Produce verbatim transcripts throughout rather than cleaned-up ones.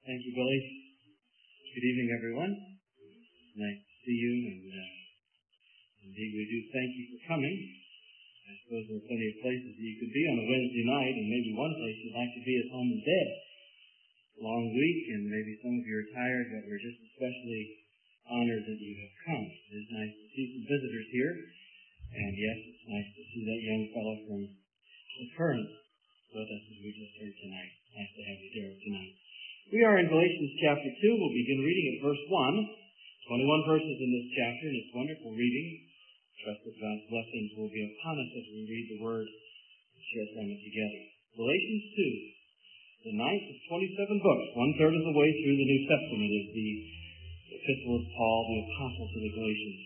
Thank you, Billy. Good evening, everyone. Nice to see you, and uh, indeed we do thank you for coming. I suppose there are plenty of places you could be on a Wednesday night, and maybe one place you'd like to be at home in bed. Long week, and maybe some of you are tired, but we're just especially honored that you have come. It is nice to see some visitors here, and yes, it's nice to see that young fellow from the Current with us as we just heard tonight. Nice to have you there tonight. We are in Galatians chapter two. We'll begin reading at verse one. twenty-one verses in this chapter, and it's wonderful reading. Trust that God's blessings will be upon us as we read the Word and share from it together. Galatians two, the ninth of twenty-seven books, one-third of the way through the New Testament, is the epistle of Paul, the apostle to the Galatians.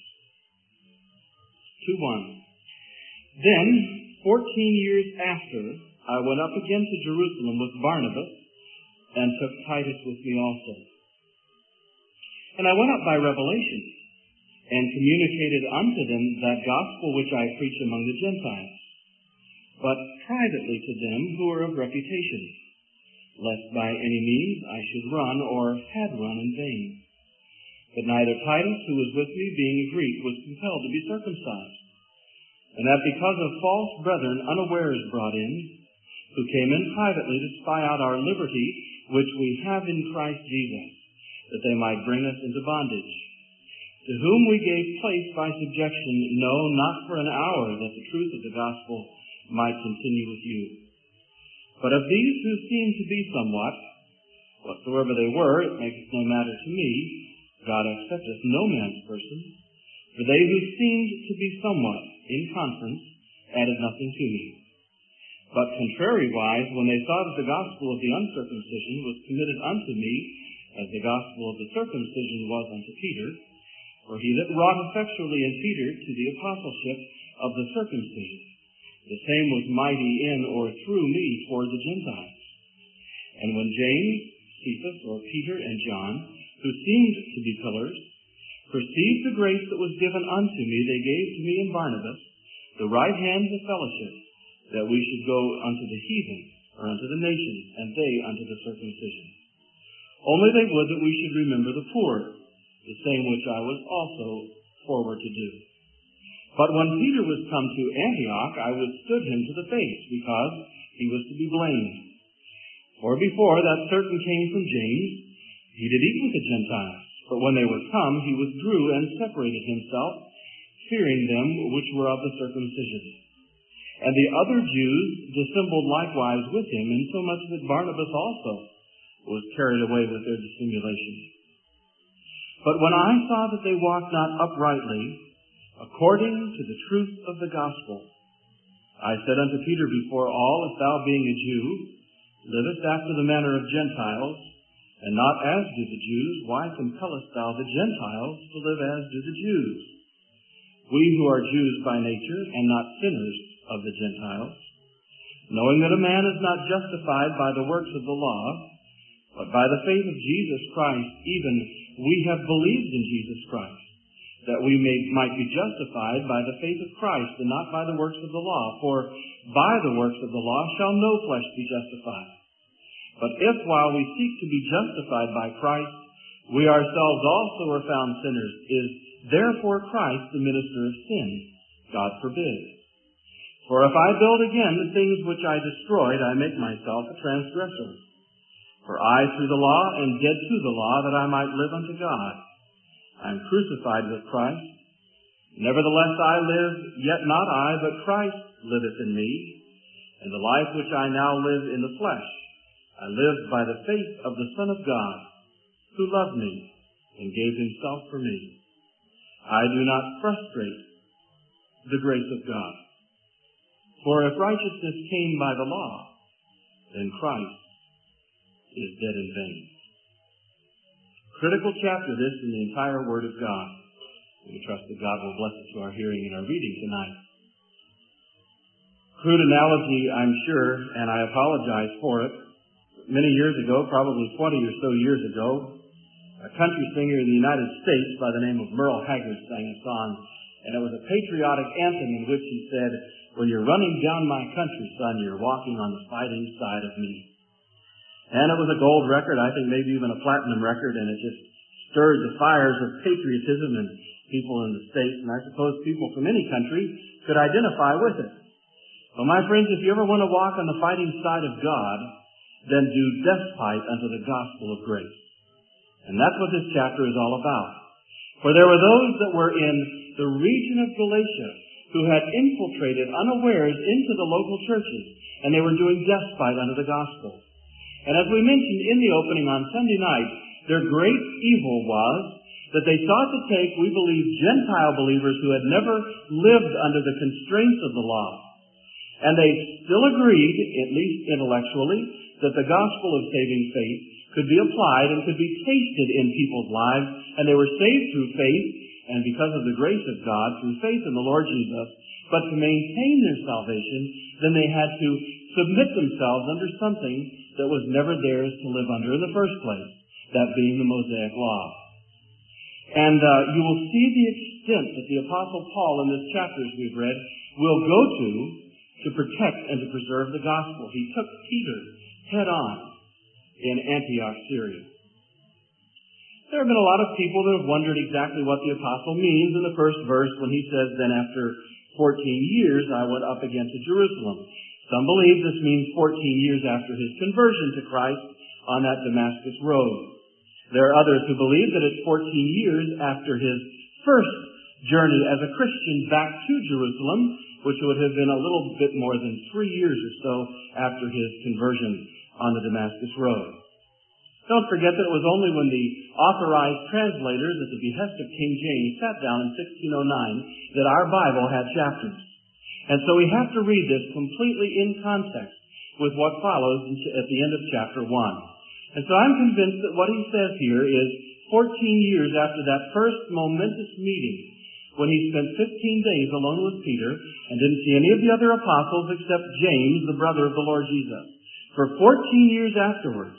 two one. Then, fourteen years after, I went up again to Jerusalem with Barnabas, and took Titus with me also. And I went up by revelation, and communicated unto them that gospel which I preach among the Gentiles, but privately to them who are of reputation, lest by any means I should run, or had run in vain. But neither Titus, who was with me, being a Greek, was compelled to be circumcised, and that because of false brethren unawares brought in, who came in privately to spy out our liberty, which we have in Christ Jesus, that they might bring us into bondage, to whom we gave place by subjection, no, not for an hour, that the truth of the gospel might continue with you. But of these who seemed to be somewhat, whatsoever they were, it makes no matter to me, God accepteth no man's person, for they who seemed to be somewhat in conference added nothing to me. But contrariwise, when they saw that the gospel of the uncircumcision was committed unto me, as the gospel of the circumcision was unto Peter, for he that wrought effectually in Peter to the apostleship of the circumcision, the same was mighty in or through me for the Gentiles. And when James, Cephas, or Peter, and John, who seemed to be pillars, perceived the grace that was given unto me, they gave to me and Barnabas the right hand of fellowship, that we should go unto the heathen, or unto the nations, and they unto the circumcision. Only they would that we should remember the poor, the same which I was also forward to do. But when Peter was come to Antioch, I withstood him to the face, because he was to be blamed. For before that certain came from James, he did eat with the Gentiles. But when they were come, he withdrew and separated himself, fearing them which were of the circumcision. And the other Jews dissembled likewise with him, insomuch that Barnabas also was carried away with their dissimulation. But when I saw that they walked not uprightly, according to the truth of the gospel, I said unto Peter before all, if thou being a Jew, livest after the manner of Gentiles, and not as do the Jews, why compellest thou the Gentiles to live as do the Jews? We who are Jews by nature, and not sinners of the Gentiles, knowing that a man is not justified by the works of the law, but by the faith of Jesus Christ, even we have believed in Jesus Christ, that we may, might be justified by the faith of Christ, and not by the works of the law. For by the works of the law shall no flesh be justified. But if while we seek to be justified by Christ, we ourselves also are found sinners, is therefore Christ the minister of sin? God forbid. For if I build again the things which I destroyed, I make myself a transgressor. For I through the law am dead to the law, that I might live unto God. I am crucified with Christ. Nevertheless I live, yet not I, but Christ liveth in me. And the life which I now live in the flesh, I live by the faith of the Son of God, who loved me and gave himself for me. I do not frustrate the grace of God. For if righteousness came by the law, then Christ is dead in vain. Critical chapter this in the entire Word of God. We trust that God will bless it to our hearing and our reading tonight. Crude analogy, I'm sure, and I apologize for it. Many years ago, probably twenty or so years ago, a country singer in the United States by the name of Merle Haggard sang a song, and it was a patriotic anthem in which he said, "When you're running down my country, son, you're walking on the fighting side of me." And it was a gold record, I think maybe even a platinum record, and it just stirred the fires of patriotism in people in the States, and I suppose people from any country could identify with it. Well, my friends, if you ever want to walk on the fighting side of God, then do despite unto the gospel of grace. And that's what this chapter is all about. For there were those that were in the region of Galatia who had infiltrated unawares into the local churches, and they were doing despite unto the gospel. And as we mentioned in the opening on Sunday night, their great evil was that they sought to take, we believe, Gentile believers who had never lived under the constraints of the law. And they still agreed, at least intellectually, that the gospel of saving faith could be applied and could be tasted in people's lives, and they were saved through faith, and because of the grace of God, through faith in the Lord Jesus. But to maintain their salvation, then they had to submit themselves under something that was never theirs to live under in the first place, that being the Mosaic Law. And uh, you will see the extent that the Apostle Paul in this chapter, as we've read, will go to to protect and to preserve the gospel. He took Peter head on in Antioch, Syria. There have been a lot of people that have wondered exactly what the apostle means in the first verse when he says, then after fourteen years I went up again to Jerusalem. Some believe this means fourteen years after his conversion to Christ on that Damascus road. There are others who believe that it's fourteen years after his first journey as a Christian back to Jerusalem, which would have been a little bit more than three years or so after his conversion on the Damascus road. Don't forget that it was only when the authorized translators at the behest of King James sat down in sixteen oh nine that our Bible had chapters. And so we have to read this completely in context with what follows at the end of chapter one. And so I'm convinced that what he says here is fourteen years after that first momentous meeting when he spent fifteen days alone with Peter and didn't see any of the other apostles except James, the brother of the Lord Jesus. For fourteen years afterwards,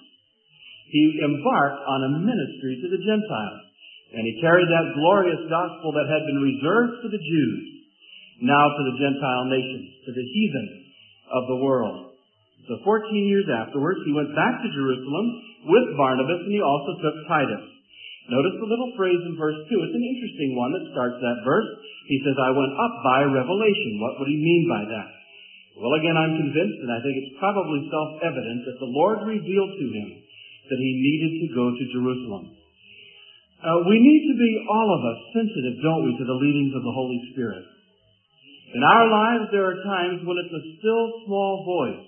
he embarked on a ministry to the Gentiles. And he carried that glorious gospel that had been reserved for the Jews, now to the Gentile nations, to the heathen of the world. So fourteen years afterwards, he went back to Jerusalem with Barnabas, and he also took Titus. Notice the little phrase in verse two. It's an interesting one that starts that verse. He says, I went up by revelation. What would he mean by that? Well, again, I'm convinced, and I think it's probably self-evident, that the Lord revealed to him that he needed to go to Jerusalem. Uh, we need to be, all of us, sensitive, don't we, to the leadings of the Holy Spirit. In our lives, there are times when it's a still, small voice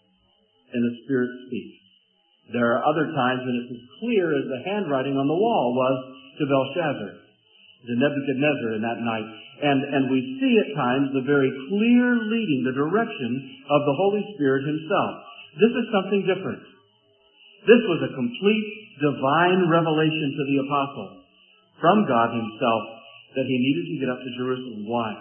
and the Spirit speaks. There are other times when it's as clear as the handwriting on the wall was to Belshazzar, to Nebuchadnezzar in that night. And, and we see at times the very clear leading, the direction of the Holy Spirit himself. This is something different. This was a complete divine revelation to the apostle from God himself that he needed to get up to Jerusalem. Why?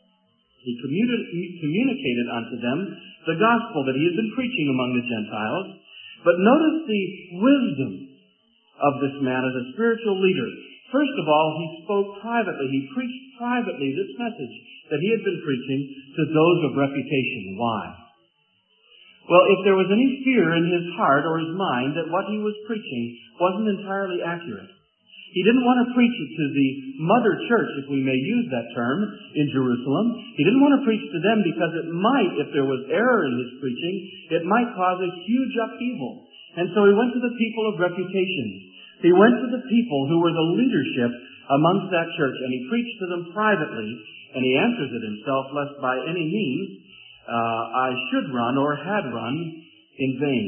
He communicated unto them the gospel that he had been preaching among the Gentiles. But notice the wisdom of this man as a spiritual leader. First of all, he spoke privately. He preached privately this message that he had been preaching to those of reputation. Why? Well, if there was any fear in his heart or his mind that what he was preaching wasn't entirely accurate, he didn't want to preach it to the mother church, if we may use that term, in Jerusalem. He didn't want to preach to them because it might, if there was error in his preaching, it might cause a huge upheaval. And so he went to the people of reputation. He went to the people who were the leadership amongst that church, and he preached to them privately, and he answers it himself, lest by any means Uh, I should run or had run in vain.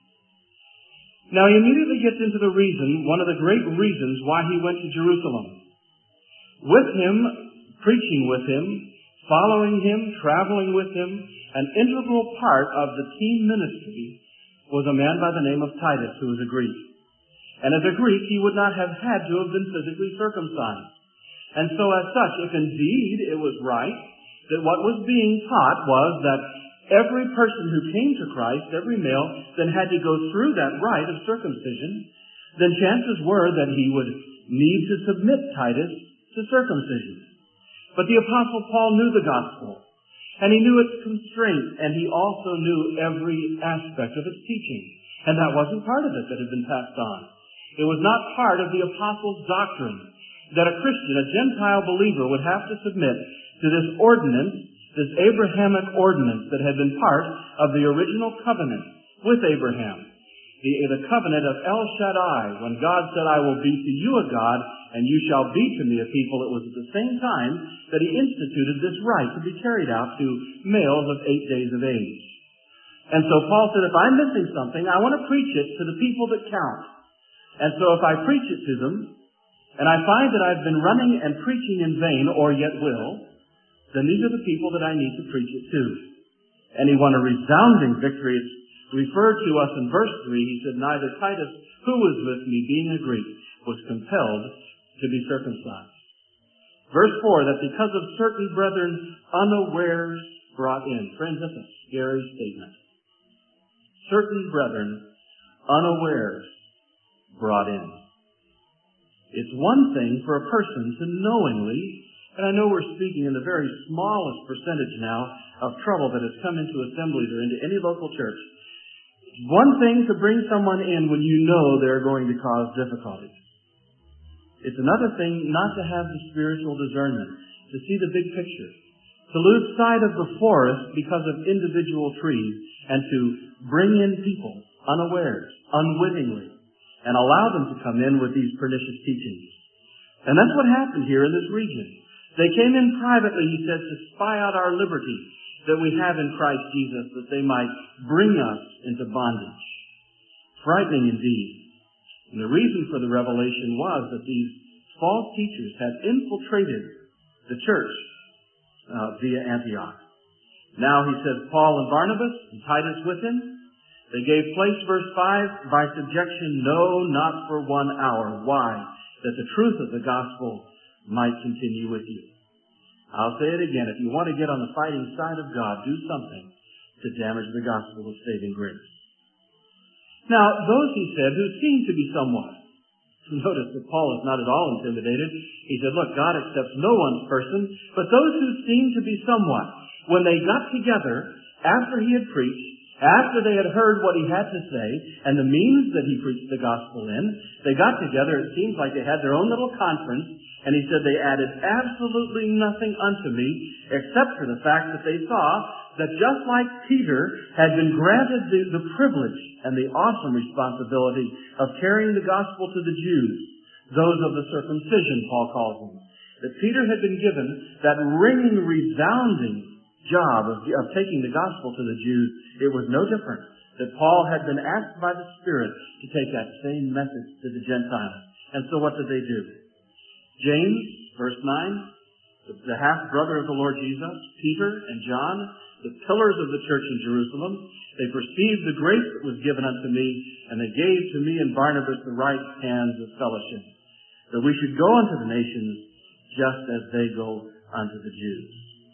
Now he immediately gets into the reason, one of the great reasons why he went to Jerusalem. With him, preaching with him, following him, traveling with him, an integral part of the team ministry was a man by the name of Titus, who was a Greek. And as a Greek, he would not have had to have been physically circumcised. And so as such, if indeed it was right that what was being taught was that every person who came to Christ, every male, then had to go through that rite of circumcision, then chances were that he would need to submit Titus to circumcision. But the Apostle Paul knew the gospel, and he knew its constraints, and he also knew every aspect of its teaching. And that wasn't part of it that had been passed on. It was not part of the apostles' doctrine that a Christian, a Gentile believer, would have to submit to this ordinance, this Abrahamic ordinance that had been part of the original covenant with Abraham. The, the covenant of El Shaddai, when God said, I will be to you a God, and you shall be to me a people. It was at the same time that he instituted this rite to be carried out to males of eight days of age. And so Paul said, if I'm missing something, I want to preach it to the people that count. And so if I preach it to them, and I find that I've been running and preaching in vain, or yet will, then these are the people that I need to preach it to. And he won a resounding victory. It's referred to us in verse three. He said, neither Titus, who was with me, being a Greek, was compelled to be circumcised. Verse four, that because of certain brethren unawares brought in. Friends, that's a scary statement. Certain brethren unawares brought in. It's one thing for a person to knowingly, and I know we're speaking in the very smallest percentage now of trouble that has come into assemblies or into any local church. It's one thing to bring someone in when you know they're going to cause difficulties. It's another thing not to have the spiritual discernment, to see the big picture, to lose sight of the forest because of individual trees, and to bring in people unawares, unwittingly, and allow them to come in with these pernicious teachings. And that's what happened here in this region. They came in privately, he says, to spy out our liberty that we have in Christ Jesus, that they might bring us into bondage. Frightening indeed. And the reason for the revelation was that these false teachers had infiltrated the church uh, via Antioch. Now he says, Paul and Barnabas and Titus with him. They gave place, verse five, by subjection, no, not for one hour. Why? That the truth of the gospel might continue with you. I'll say it again. If you want to get on the fighting side of God, do something to damage the gospel of saving grace. Now, those, he said, who seem to be somewhat. Notice that Paul is not at all intimidated. He said, look, God accepts no one's person, but those who seem to be somewhat. When they got together, after he had preached, after they had heard what he had to say, and the means that he preached the gospel in, they got together, it seems like they had their own little conference, and he said they added absolutely nothing unto me, except for the fact that they saw that just like Peter had been granted the, the privilege and the awesome responsibility of carrying the gospel to the Jews, those of the circumcision, Paul calls them, that Peter had been given that ringing, resounding job of, of taking the gospel to the Jews. It was no different. That Paul had been asked by the Spirit to take that same message to the Gentiles. And so what did they do? James, verse nine, the, the half-brother of the Lord Jesus, Peter and John, the pillars of the church in Jerusalem, they perceived the grace that was given unto me, and they gave to me and Barnabas the right hands of fellowship, that we should go unto the nations just as they go unto the Jews.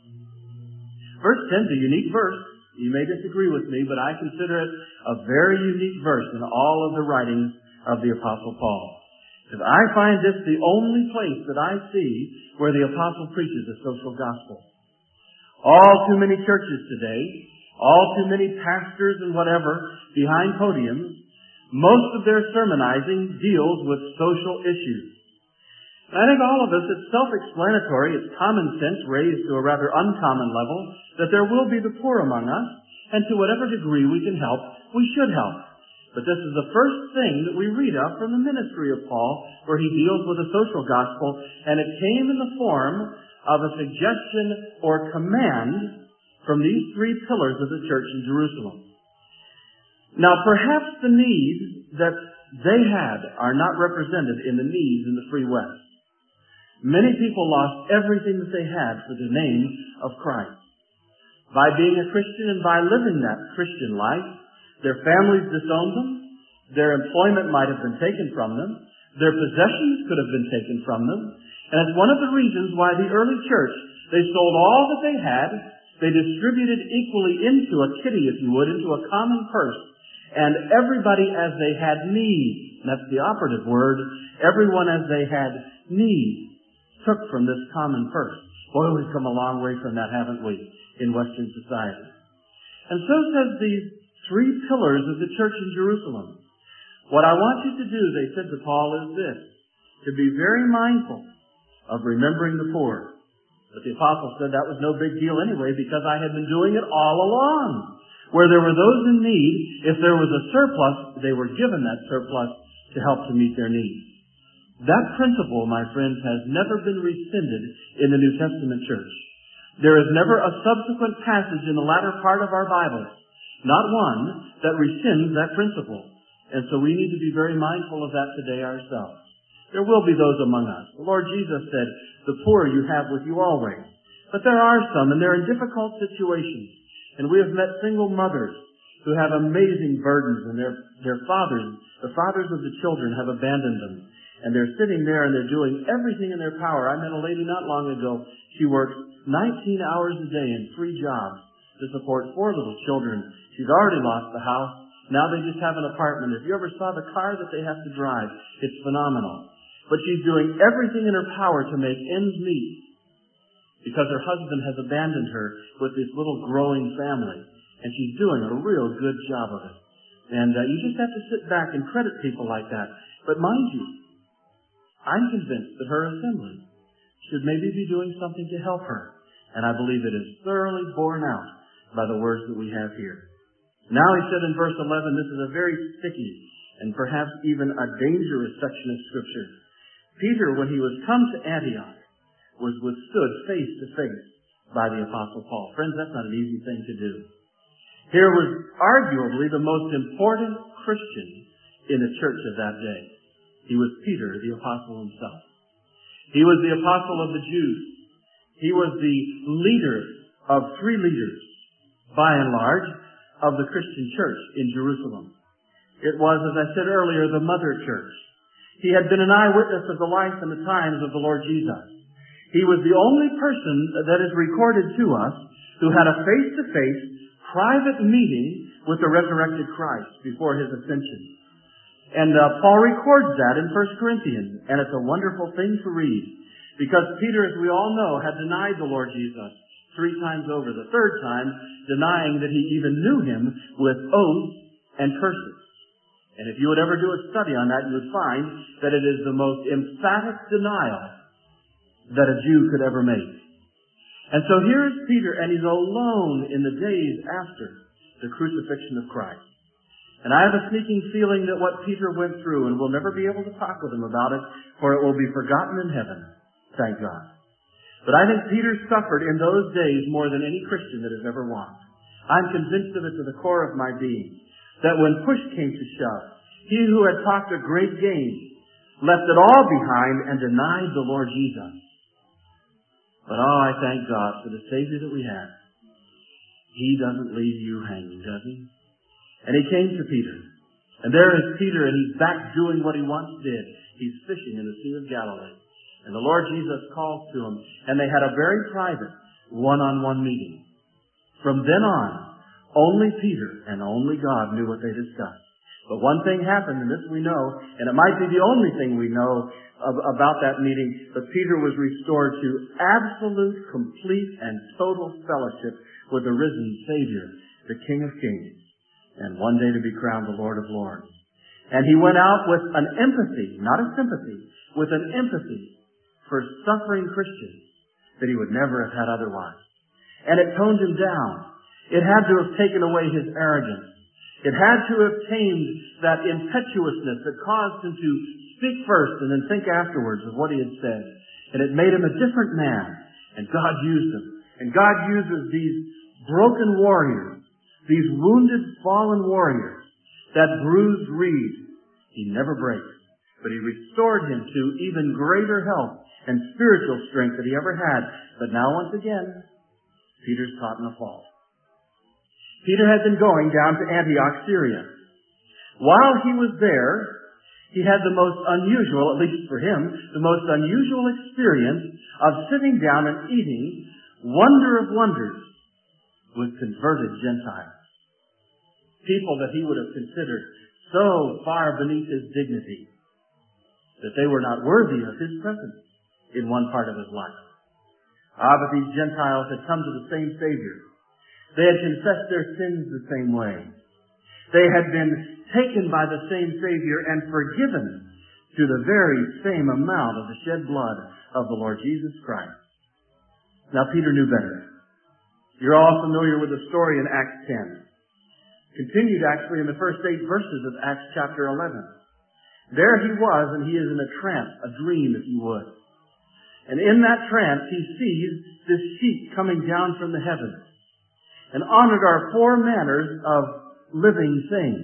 Verse ten is a unique verse. You may disagree with me, but I consider it a very unique verse in all of the writings of the Apostle Paul. Because I find this the only place that I see where the Apostle preaches a social gospel. All too many churches today, all too many pastors and whatever behind podiums, most of their sermonizing deals with social issues. I think all of us, it's self-explanatory, it's common sense raised to a rather uncommon level, that there will be the poor among us, and to whatever degree we can help, we should help. But this is the first thing that we read of from the ministry of Paul, where he deals with a social gospel, and it came in the form of a suggestion or command from these three pillars of the church in Jerusalem. Now, perhaps the needs that they had are not represented in the needs in the Free West. Many people lost everything that they had for the name of Christ. By being a Christian and by living that Christian life, their families disowned them, their employment might have been taken from them, their possessions could have been taken from them, and it's one of the reasons why the early church, they sold all that they had, they distributed equally into a kitty, if you would, into a common purse, and everybody as they had need, and that's the operative word, everyone as they had need, took from this common purse. Boy, we've come a long way from that, haven't we, in Western society. And so says these three pillars of the church in Jerusalem. What I want you to do, they said to Paul, is this, to be very mindful of remembering the poor. But the apostle said that was no big deal anyway because I had been doing it all along. Where there were those in need, if there was a surplus, they were given that surplus to help to meet their needs. That principle, my friends, has never been rescinded in the New Testament church. There is never a subsequent passage in the latter part of our Bible, not one, that rescinds that principle. And so we need to be very mindful of that today ourselves. There will be those among us. The Lord Jesus said, the poor you have with you always. But there are some, and they're in difficult situations. And we have met single mothers who have amazing burdens, and their, their fathers, the fathers of the children, have abandoned them. And they're sitting there and they're doing everything in their power. I met a lady not long ago. She works nineteen hours a day in three jobs to support four little children. She's already lost the house. Now they just have an apartment. If you ever saw the car that they have to drive, it's phenomenal. But she's doing everything in her power to make ends meet because her husband has abandoned her with this little growing family. And she's doing a real good job of it. And uh, you just have to sit back and credit people like that. But mind you, I'm convinced that her assembly should maybe be doing something to help her. And I believe it is thoroughly borne out by the words that we have here. Now he said in verse eleven, this is a very sticky and perhaps even a dangerous section of Scripture. Peter, when he was come to Antioch, was withstood face to face by the Apostle Paul. Friends, that's not an easy thing to do. Here was arguably the most important Christian in the church of that day. He was Peter, the apostle himself. He was the apostle of the Jews. He was the leader of three leaders, by and large, of the Christian church in Jerusalem. It was, as I said earlier, the mother church. He had been an eyewitness of the life and the times of the Lord Jesus. He was the only person that is recorded to us who had a face-to-face private meeting with the resurrected Christ before his ascension. And uh, Paul records that in First Corinthians, and it's a wonderful thing to read. Because Peter, as we all know, had denied the Lord Jesus three times over. The third time, denying that he even knew him with oaths and curses. And if you would ever do a study on that, you would find that it is the most emphatic denial that a Jew could ever make. And so here is Peter, and he's alone in the days after the crucifixion of Christ. And I have a sneaking feeling that what Peter went through, and we'll never be able to talk with him about it, for it will be forgotten in heaven. Thank God. But I think Peter suffered in those days more than any Christian that has ever walked. I'm convinced of it to the core of my being, that when push came to shove, he who had talked a great game left it all behind and denied the Lord Jesus. But oh, I thank God for the Savior that we have. He doesn't leave you hanging, does he? And he came to Peter. And there is Peter, and he's back doing what he once did. He's fishing in the Sea of Galilee. And the Lord Jesus calls to him, and they had a very private one-on-one meeting. From then on, only Peter and only God knew what they discussed. But one thing happened, and this we know, and it might be the only thing we know of, about that meeting, but Peter was restored to absolute, complete, and total fellowship with the risen Savior, the King of Kings, and one day to be crowned the Lord of Lords. And he went out with an empathy, not a sympathy, with an empathy for suffering Christians that he would never have had otherwise. And it toned him down. It had to have taken away his arrogance. It had to have tamed that impetuousness that caused him to speak first and then think afterwards of what he had said. And it made him a different man. And God used him. And God uses these broken warriors, these wounded, fallen warriors, that bruised reed. He never breaks. But he restored him to even greater health and spiritual strength that he ever had. But now once again, Peter's caught in a fault. Peter had been going down to Antioch, Syria. While he was there, he had the most unusual, at least for him, the most unusual experience of sitting down and eating, wonder of wonders, with converted Gentiles. People that he would have considered so far beneath his dignity that they were not worthy of his presence in one part of his life. Ah, but these Gentiles had come to the same Savior. They had confessed their sins the same way. They had been taken by the same Savior and forgiven to the very same amount of the shed blood of the Lord Jesus Christ. Now, Peter knew better. You're all familiar with the story in Acts ten. Continued actually in the first eight verses of Acts chapter eleven. There he was, and he is in a trance, a dream, if you would. And in that trance, he sees this sheet coming down from the heavens. And on it are four manners of living things.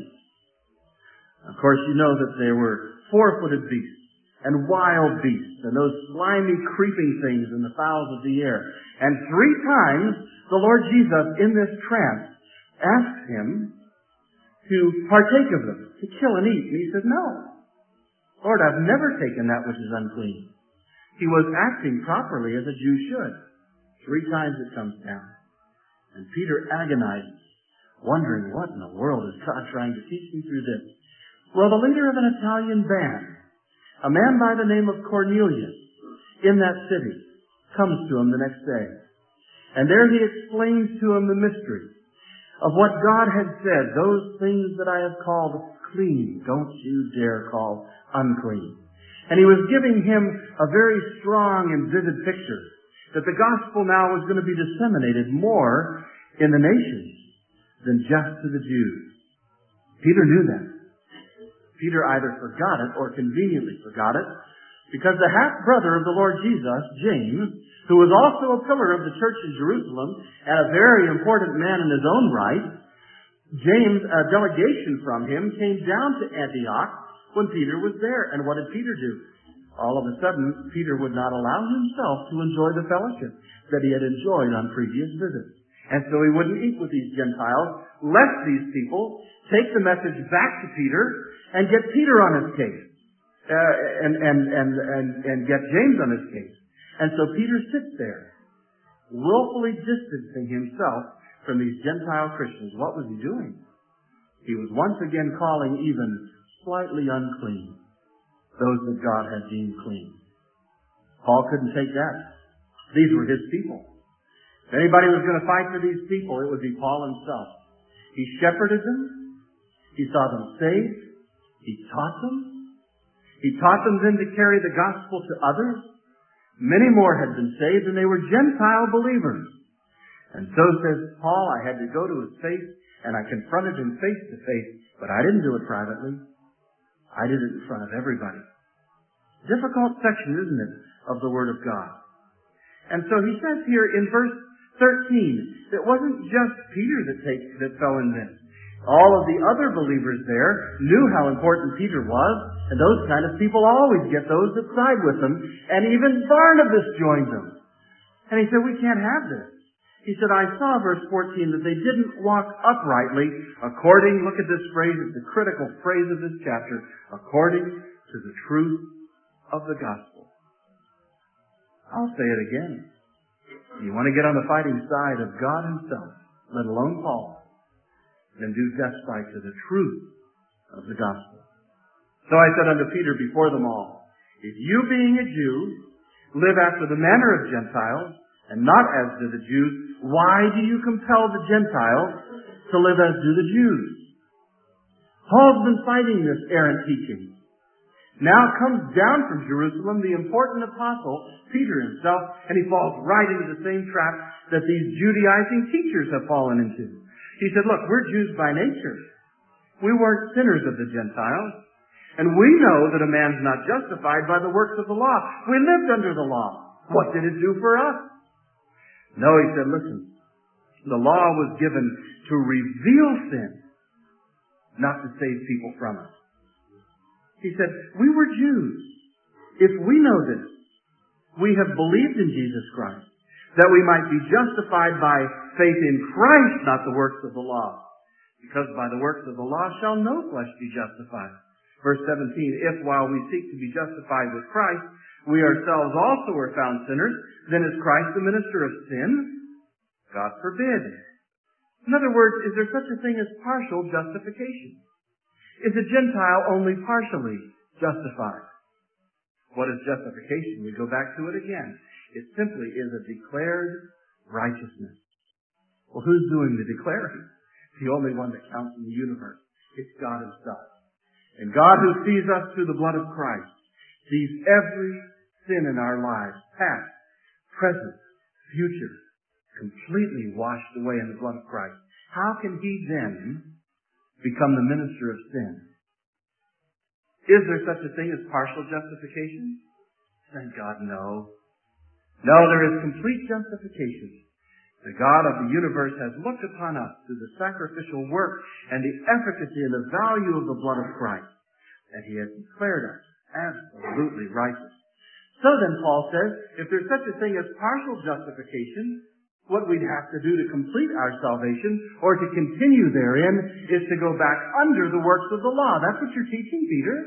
Of course, you know that there were four-footed beasts and wild beasts and those slimy, creeping things in the fowls of the air. And three times, the Lord Jesus, in this trance, asked him to partake of them, to kill and eat. And he said, no. Lord, I've never taken that which is unclean. He was acting properly as a Jew should. Three times it comes down. And Peter agonizes, wondering, what in the world is God trying to teach me through this? Well, the leader of an Italian band, a man by the name of Cornelius, in that city, comes to him the next day. And there he explains to him the mystery of what God had said. Those things that I have called clean, don't you dare call unclean. And he was giving him a very strong and vivid picture that the gospel now was going to be disseminated more in the nations than just to the Jews. Peter knew that. Peter either forgot it or conveniently forgot it, because the half-brother of the Lord Jesus, James, who was also a pillar of the church in Jerusalem and a very important man in his own right, James, a delegation from him, came down to Antioch when Peter was there. And what did Peter do? All of a sudden, Peter would not allow himself to enjoy the fellowship that he had enjoyed on previous visits. And so he wouldn't eat with these Gentiles, left these people, take the message back to Peter, and get Peter on his case. Uh, and, and, and, and, and get James on his case. And so Peter sits there, willfully distancing himself from these Gentile Christians. What was he doing? He was once again calling even slightly unclean those that God had deemed clean. Paul couldn't take that. These were his people. If anybody was going to fight for these people, it would be Paul himself. He shepherded them. He saw them saved. He taught them. He taught them then to carry the gospel to others. Many more had been saved, and they were Gentile believers. And so says Paul, I had to go to his face, and I confronted him face to face, but I didn't do it privately. I did it in front of everybody. Difficult section, isn't it, of the Word of God. And so he says here in verse thirteen, it wasn't just Peter that, take, that fell in this. All of the other believers there knew how important Peter was, and those kind of people always get those that side with them, and even Barnabas joined them. And he said, we can't have this. He said, I saw, verse fourteen, that they didn't walk uprightly according, look at this phrase, it's a critical phrase of this chapter, according to the truth of the gospel. I'll say it again. You want to get on the fighting side of God himself, let alone Paul, then do despite to the truth of the gospel. So I said unto Peter before them all, if you being a Jew live after the manner of Gentiles, and not as do the Jews, why do you compel the Gentiles to live as do the Jews? Paul's been fighting this errant teaching. Now comes down from Jerusalem the important apostle, Peter himself, and he falls right into the same trap that these Judaizing teachers have fallen into. He said, look, we're Jews by nature. We weren't sinners of the Gentiles. And we know that a man's not justified by the works of the law. We lived under the law. What did it do for us? No, he said, listen, the law was given to reveal sin, not to save people from it. He said, we were Jews. If we know this, we have believed in Jesus Christ, that we might be justified by faith in Christ, not the works of the law. Because by the works of the law shall no flesh be justified. Verse seventeen, if while we seek to be justified with Christ, we ourselves also are found sinners, then is Christ the minister of sin? God forbid. In other words, is there such a thing as partial justification? Is a Gentile only partially justified? What is justification? We go back to it again. It simply is a declared righteousness. Well, who's doing the declaring? The only one that counts in the universe. It's God Himself. And God, who sees us through the blood of Christ, sees every sin in our lives, past, present, future, completely washed away in the blood of Christ. How can He then become the minister of sin? Is there such a thing as partial justification? Thank God, no. No, there is complete justification. The God of the universe has looked upon us through the sacrificial work and the efficacy and the value of the blood of Christ, and He has declared us absolutely righteous. So then, Paul says, if there's such a thing as partial justification, what we'd have to do to complete our salvation, or to continue therein, is to go back under the works of the law. That's what you're teaching, Peter.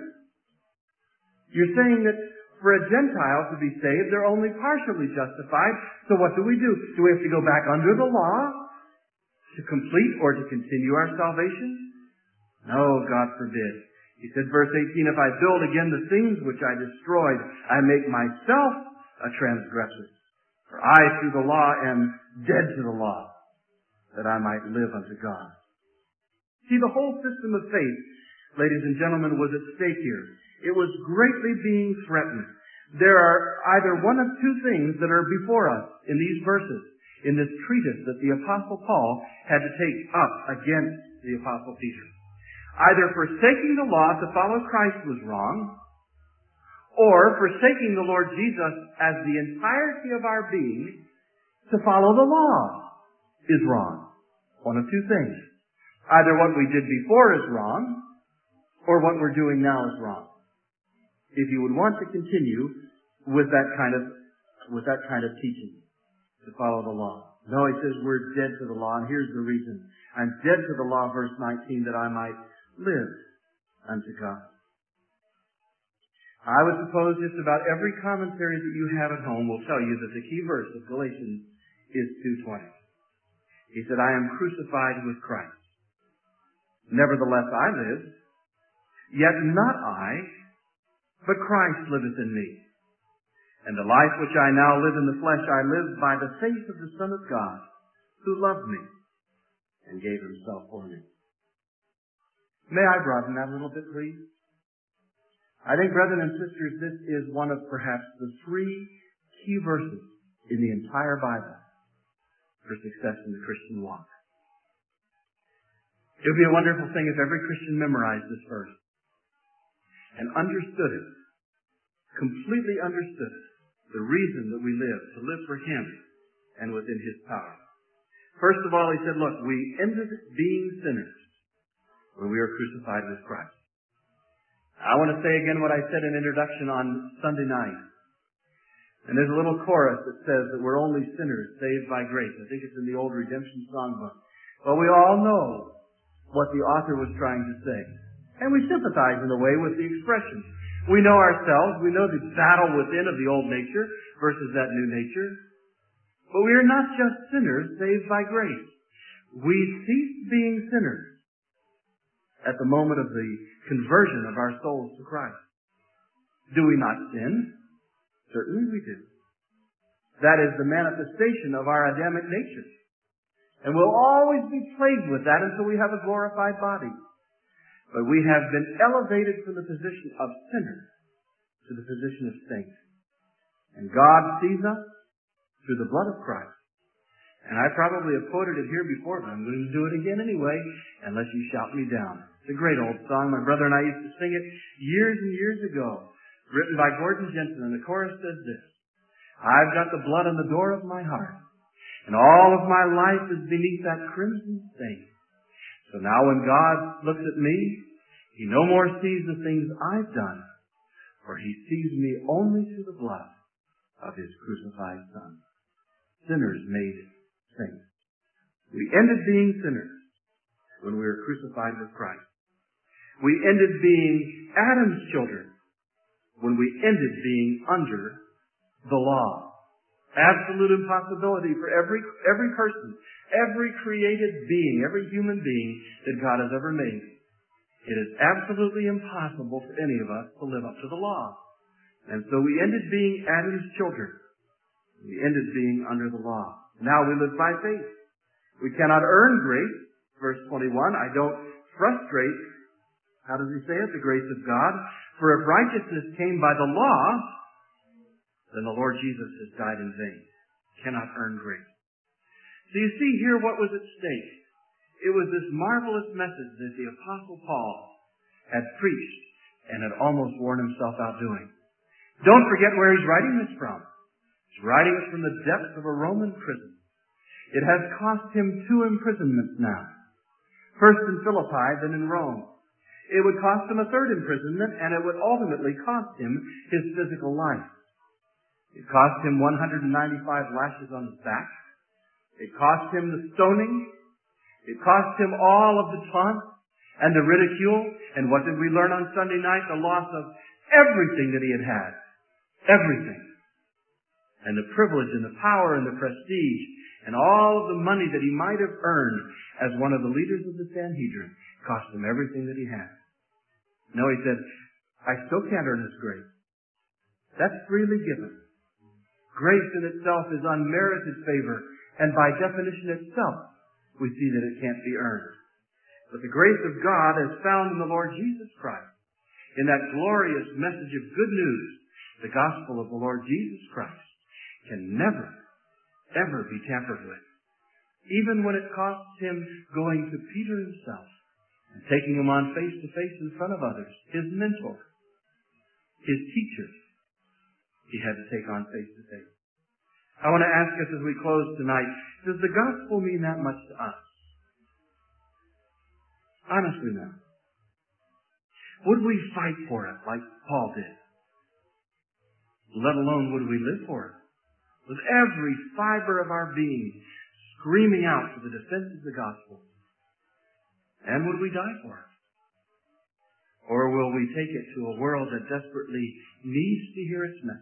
You're saying that for a Gentile to be saved, they're only partially justified. So what do we do? Do we have to go back under the law to complete or to continue our salvation? No, God forbid. He said, verse eighteen, if I build again the things which I destroyed, I make myself a transgressor. For I, through the law, am dead to the law, that I might live unto God. See, the whole system of faith, ladies and gentlemen, was at stake here. It was greatly being threatened. There are either one of two things that are before us in these verses, in this treatise that the Apostle Paul had to take up against the Apostle Peter. Either forsaking the law to follow Christ was wrong, or forsaking the Lord Jesus as the entirety of our being to follow the law is wrong. One of two things. Either what we did before is wrong, or what we're doing now is wrong. If you would want to continue with that kind of, with that kind of teaching, to follow the law. No, he says we're dead to the law, and here's the reason. I'm dead to the law, verse nineteen, that I might live unto God. I would suppose just about every commentary that you have at home will tell you that the key verse of Galatians is two twenty. He said, I am crucified with Christ. Nevertheless I live, yet not I, but Christ liveth in me. And the life which I now live in the flesh, I live by the faith of the Son of God, who loved me and gave Himself for me. May I broaden that a little bit, please? I think, brethren and sisters, this is one of perhaps the three key verses in the entire Bible for success in the Christian walk. It would be a wonderful thing if every Christian memorized this verse and understood it, completely understood it, the reason that we live, to live for Him and within His power. First of all, he said, look, we ended being sinners when we were crucified with Christ. I want to say again what I said in introduction on Sunday night. And there's a little chorus that says that we're only sinners saved by grace. I think it's in the old Redemption Songbook. Well, we all know what the author was trying to say. And we sympathize in a way with the expression. We know ourselves. We know the battle within of the old nature versus that new nature. But we are not just sinners saved by grace. We cease being sinners at the moment of the conversion of our souls to Christ. Do we not sin? Certainly we do. That is the manifestation of our Adamic nature. And we'll always be plagued with that until we have a glorified body. But we have been elevated from the position of sinners to the position of saints. And God sees us through the blood of Christ. And I probably have quoted it here before, but I'm going to do it again anyway, unless you shout me down. It's a great old song. My brother and I used to sing it years and years ago, written by Gordon Jensen, and the chorus says this: I've got the blood on the door of my heart, and all of my life is beneath that crimson stain. So now when God looks at me, He no more sees the things I've done, for He sees me only through the blood of His crucified Son. Sinners made saints. We ended being sinners when we were crucified with Christ. We ended being Adam's children when we ended being under the law. Absolute impossibility for every every person, every created being, every human being that God has ever made. It is absolutely impossible for any of us to live up to the law. And so we ended being Adam's children. We ended being under the law. Now we live by faith. We cannot earn grace. Verse twenty-one, I don't frustrate How does he say it? The grace of God. For if righteousness came by the law, then the Lord Jesus has died in vain. Cannot earn grace. So you see here what was at stake. It was this marvelous message that the Apostle Paul had preached and had almost worn himself out doing. Don't forget where he's writing this from. He's writing it from the depths of a Roman prison. It has cost him two imprisonments now. First in Philippi, then in Rome. It would cost him a third imprisonment, and it would ultimately cost him his physical life. It cost him one hundred ninety-five lashes on his back. It cost him the stoning. It cost him all of the taunt and the ridicule. And what did we learn on Sunday night? The loss of everything that he had had. Everything. And the privilege and the power and the prestige and all of the money that he might have earned as one of the leaders of the Sanhedrin cost him everything that he had. No, he said, I still can't earn his grace. That's freely given. Grace in itself is unmerited favor, and by definition itself, we see that it can't be earned. But the grace of God is found in the Lord Jesus Christ, in that glorious message of good news. The gospel of the Lord Jesus Christ can never, ever be tampered with. Even when it costs him going to Peter himself and taking him on face to face in front of others, his mentor, his teacher, he had to take on face to face. I want to ask us as we close tonight, does the gospel mean that much to us? Honestly now. Would we fight for it like Paul did? Let alone would we live for it? With every fiber of our being screaming out for the defense of the gospel. And would we die for it? Or will we take it to a world that desperately needs to hear its message?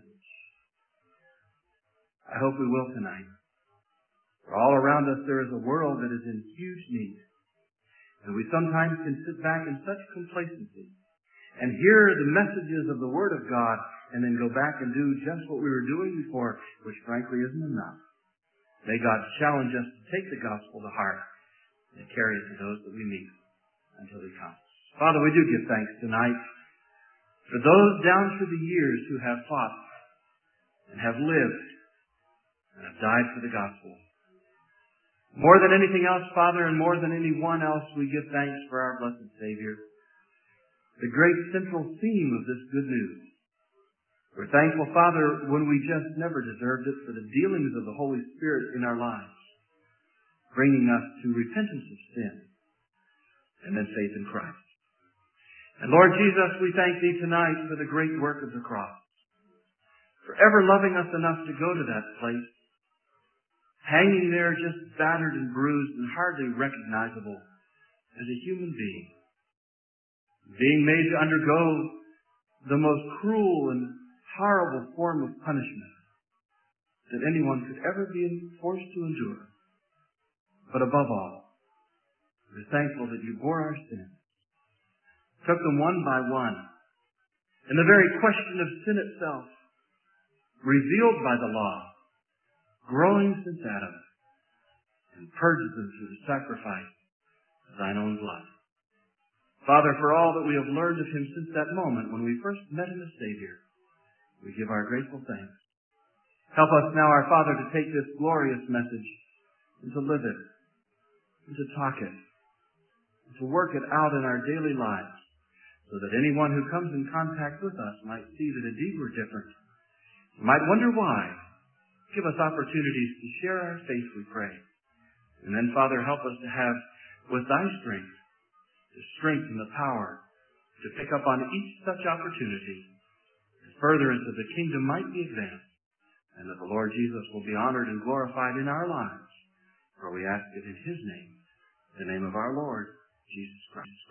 I hope we will tonight. For all around us there is a world that is in huge need. And we sometimes can sit back in such complacency and hear the messages of the Word of God and then go back and do just what we were doing before, which frankly isn't enough. May God challenge us to take the gospel to heart and carry it to those that we meet until He comes. Father, we do give thanks tonight for those down through the years who have fought and have lived and have died for the gospel. More than anything else, Father, and more than anyone else, we give thanks for our blessed Savior. The great central theme of this good news. We're thankful, Father, when we just never deserved it, for the dealings of the Holy Spirit in our lives, bringing us to repentance of sin and then faith in Christ. And Lord Jesus, we thank Thee tonight for the great work of the cross, for ever loving us enough to go to that place, hanging there just battered and bruised and hardly recognizable as a human being, being made to undergo the most cruel and horrible form of punishment that anyone could ever be forced to endure. But above all, we're thankful that You bore our sins, took them one by one, and the very question of sin itself, revealed by the law, growing since Adam, and purged them through the sacrifice of Thine own blood. Father, for all that we have learned of Him since that moment when we first met Him as Savior, we give our grateful thanks. Help us now, our Father, to take this glorious message and to live it, and to talk it, and to work it out in our daily lives, so that anyone who comes in contact with us might see that indeed we're different, might wonder why. Give us opportunities to share our faith, we pray. And then, Father, help us to have, with Thy strength, the strength and the power to pick up on each such opportunity, as furtherance of the kingdom might be advanced, and that the Lord Jesus will be honored and glorified in our lives. For we ask it in His name, the name of our Lord, Jesus Christ.